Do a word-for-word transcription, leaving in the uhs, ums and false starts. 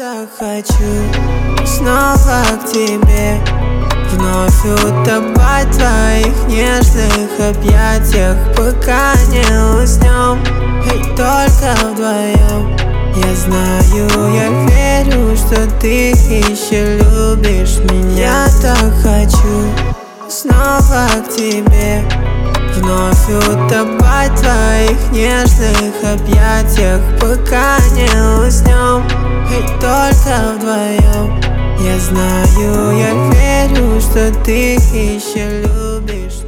так хочу снова к тебе, вновь утопать в твоих нежных объятиях, пока не уснем, и только вдвоем. Я знаю, я верю, что ты еще любишь меня. Так хочу снова к тебе, вновь утопать в твоих нежных объятиях, пока не уснем, и только вдвоем. Я знаю, я верю, что ты еще любишь.